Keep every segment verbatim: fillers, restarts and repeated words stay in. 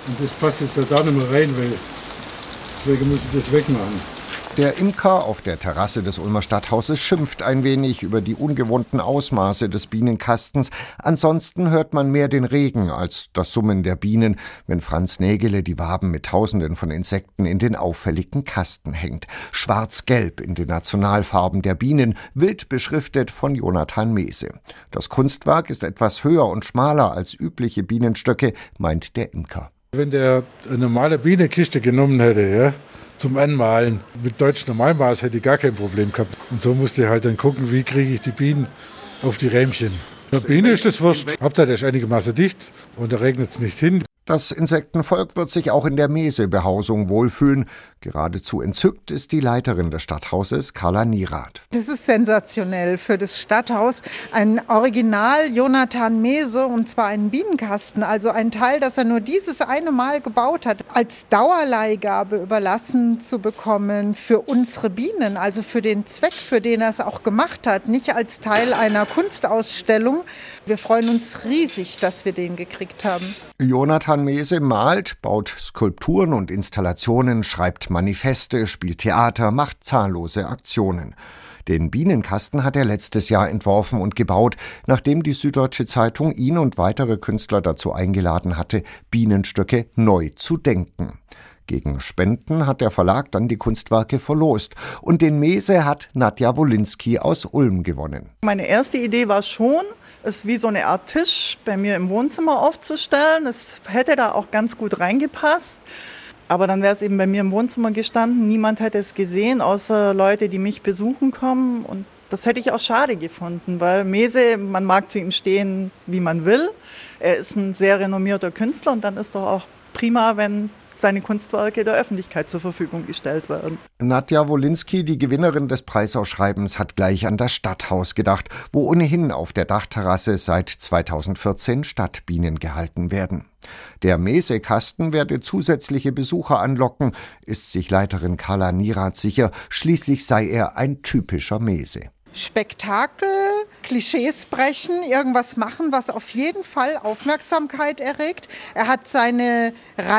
Und das passt jetzt da nicht mehr rein, weil deswegen muss ich das wegmachen. Der Imker auf der Terrasse des Ulmer Stadthauses schimpft ein wenig über die ungewohnten Ausmaße des Bienenkastens. Ansonsten hört man mehr den Regen als das Summen der Bienen, wenn Franz Nägele die Waben mit Tausenden von Insekten in den auffälligen Kasten hängt. Schwarz-Gelb in den Nationalfarben der Bienen, wild beschriftet von Jonathan Mehse. Das Kunstwerk ist etwas höher und schmaler als übliche Bienenstöcke, meint der Imker. Wenn der eine normale Bienenkiste genommen hätte, ja, zum Anmalen, mit deutsch Normalmaß hätte ich gar kein Problem gehabt. Und so musste ich halt dann gucken, wie kriege ich die Bienen auf die Rähmchen. Der Biene ist das wurscht. Hauptsache, der ist einigermaßen dicht und da regnet es nicht hin. Das Insektenvolk wird sich auch in der Mehse-Behausung wohlfühlen. Geradezu entzückt ist die Leiterin des Stadthauses, Carla Nierath. Das ist sensationell für das Stadthaus. Ein Original Jonathan Mehse, und zwar einen Bienenkasten, also ein Teil, das er nur dieses eine Mal gebaut hat, als Dauerleihgabe überlassen zu bekommen für unsere Bienen, also für den Zweck, für den er es auch gemacht hat, nicht als Teil einer Kunstausstellung. Wir freuen uns riesig, dass wir den gekriegt haben. Jonathan Mehse malt, baut Skulpturen und Installationen, schreibt Manifeste, spielt Theater, macht zahllose Aktionen. Den Bienenkasten hat er letztes Jahr entworfen und gebaut, nachdem die Süddeutsche Zeitung ihn und weitere Künstler dazu eingeladen hatte, Bienenstöcke neu zu denken. Gegen Spenden hat der Verlag dann die Kunstwerke verlost. Und den Mehse hat Nadja Wolinski aus Ulm gewonnen. Meine erste Idee war schon, es wie so eine Art Tisch bei mir im Wohnzimmer aufzustellen. Es hätte da auch ganz gut reingepasst. Aber dann wäre es eben bei mir im Wohnzimmer gestanden. Niemand hätte es gesehen, außer Leute, die mich besuchen kommen. Und das hätte ich auch schade gefunden, weil Mehse, man mag zu ihm stehen, wie man will. Er ist ein sehr renommierter Künstler und dann ist doch auch prima, wenn seine Kunstwerke der Öffentlichkeit zur Verfügung gestellt werden. Nadja Wolinski, die Gewinnerin des Preisausschreibens, hat gleich an das Stadthaus gedacht, wo ohnehin auf der Dachterrasse seit zweitausendvierzehn Stadtbienen gehalten werden. Der Mehse-Kasten werde zusätzliche Besucher anlocken, ist sich Leiterin Carla Nierath sicher. Schließlich sei er ein typischer Mehse. Spektakel, Klischees brechen, irgendwas machen, was auf jeden Fall Aufmerksamkeit erregt. Er hat seine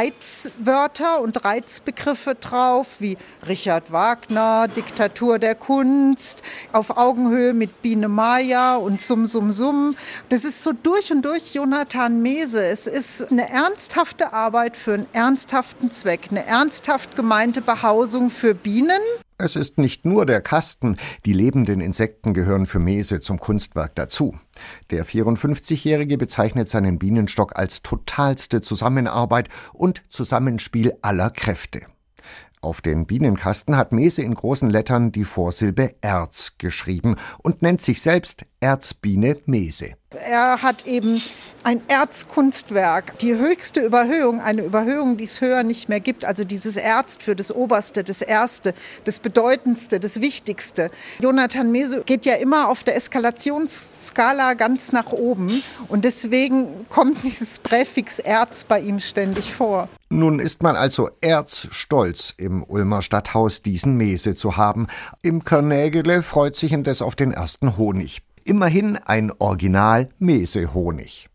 Reizwörter und Reizbegriffe drauf, wie Richard Wagner, Diktatur der Kunst, auf Augenhöhe mit Biene Maya und Sum Sum Sum. Das ist so durch und durch Jonathan Mehse. Es ist eine ernsthafte Arbeit für einen ernsthaften Zweck, eine ernsthaft gemeinte Behausung für Bienen. Es ist nicht nur der Kasten, die lebenden Insekten gehören für Mehse zum Kunstwerk dazu. Der vierundfünfzigjährige bezeichnet seinen Bienenstock als totalste Zusammenarbeit und Zusammenspiel aller Kräfte. Auf den Bienenkasten hat Mehse in großen Lettern die Vorsilbe Erz geschrieben und nennt sich selbst Erzbiene Mehse. Er hat eben ein Erzkunstwerk, die höchste Überhöhung, eine Überhöhung, die es höher nicht mehr gibt. Also dieses Erz für das Oberste, das Erste, das Bedeutendste, das Wichtigste. Jonathan Mehse geht ja immer auf der Eskalationsskala ganz nach oben und deswegen kommt dieses Präfix Erz bei ihm ständig vor. Nun ist man also erzstolz, im Ulmer Stadthaus diesen Mehse zu haben. Imker Nägele freut sich indes auf den ersten Honig. Immerhin ein Original Mehse-Honig.